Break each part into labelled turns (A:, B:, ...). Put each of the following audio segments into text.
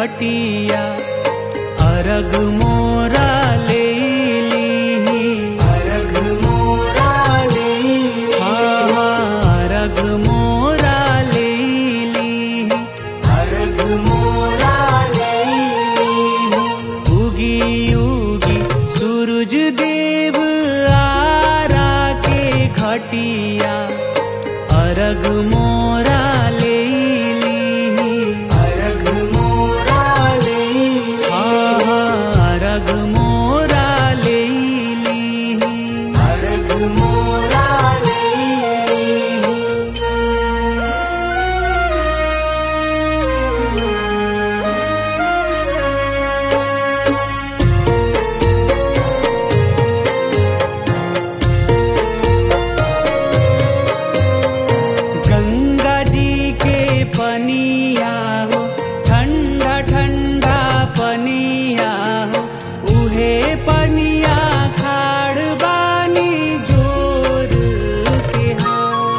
A: घटिया अरग मोरा लेली,
B: अरग मोरा लेली,
A: अरग मोरा लेली,
B: अरग मोरा लेली।
A: उगी उगी सूरज देव आरा के घटिया अरग मोरा लेली,
B: अरग मोरा लेली,
A: अरग मोरा लेली।
B: अरग मोरा लेली।
A: गंगा जी के पनिया हो ठंडा ठंडा पनिया हो, उहे पनिया खाड़ बानी जोर के हो।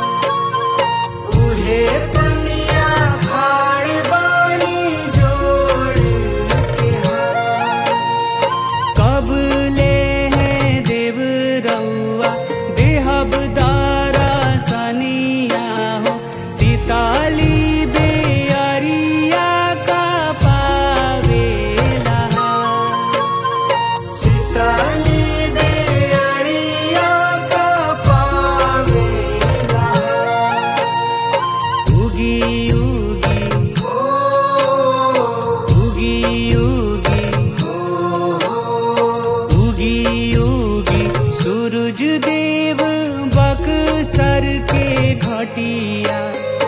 B: उहे पनिया खाड़ बानी जोड़ के हाथ।
A: कब ले है देव रउआ देहब दारा सनिया हो, सीताली बेअरिया का पावेला।
B: सीताली बेअरिया का पावेला।
A: उगी उगी
B: ओ,
A: उगी उगी उगी उगी सूरज देव बक्सर के घटिया